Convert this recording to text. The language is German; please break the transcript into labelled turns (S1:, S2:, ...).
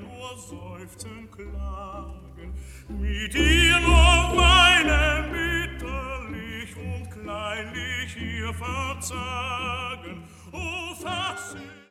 S1: nur seufzen, klagen, mit ihr nur weinen, bitterlich und kleinlich ihr verzagen. O fasse